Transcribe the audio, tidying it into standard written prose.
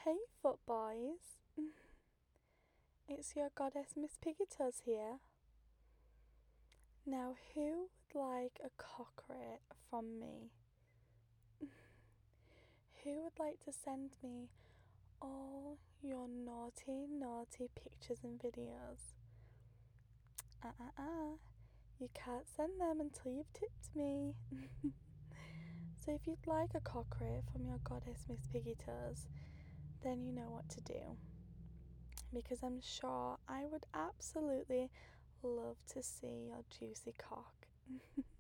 Hey, foot boys. It's your goddess Miss Piggytoes here. Now, who would like a cockroach from me? Who would like to send me all your naughty, naughty pictures and videos? You can't send them until you've tipped me. So if you'd like a cockroach from your goddess Miss Piggytoes, then you know what to do. Because I'm sure I would absolutely love to see your juicy cock.